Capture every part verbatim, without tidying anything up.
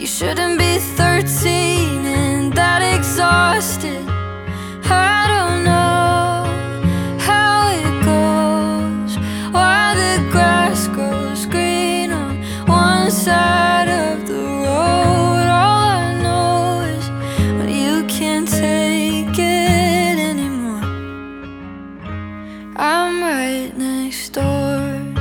You shouldn't be thirteen and that exhausted. I don't know how it goes, why the grass grows green on one side of the road. All I know is when you can't take it anymore, I'm right next door.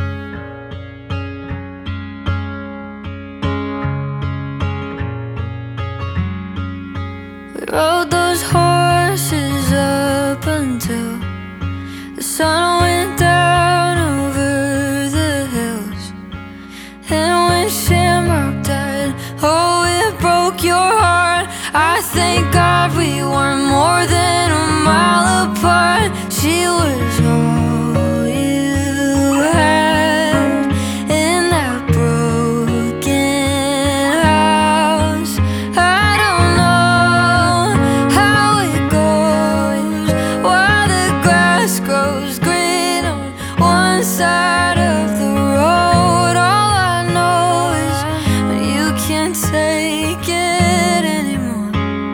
We rode those horses up until the sun went down over the hills. And when Shamrock died, oh, it broke your heart. I thank God we weren't more than a mile apart. She was all you had in that broken house. I don't know how it goes, why the grass grows green on one side of the road. All I know is when you can't take it anymore,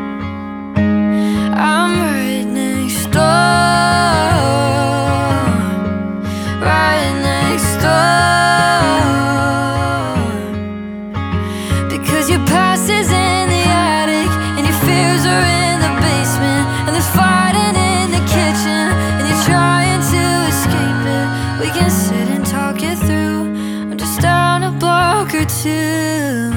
I'm right next door, right next door. Because your past is in the attic and your fears are in the basement, and there's fighting in the kitchen and you're trying to escape it. We can sit and talk it through, I'm just down a block or two.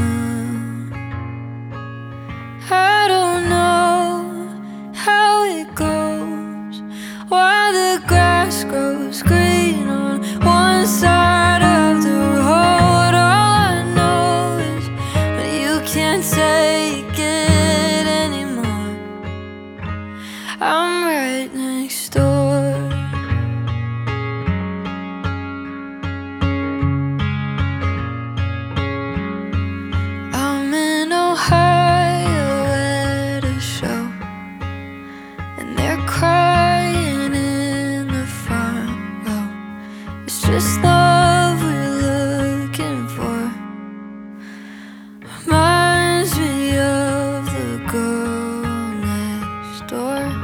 I don't know how it goes, why the grass grows green on one side of the road. All I know is when you can't take it anymore, I'm right next door. I'm in Ohio at a show, and they're crying in the front row. It's just love we're looking for. Reminds me of the girl next door.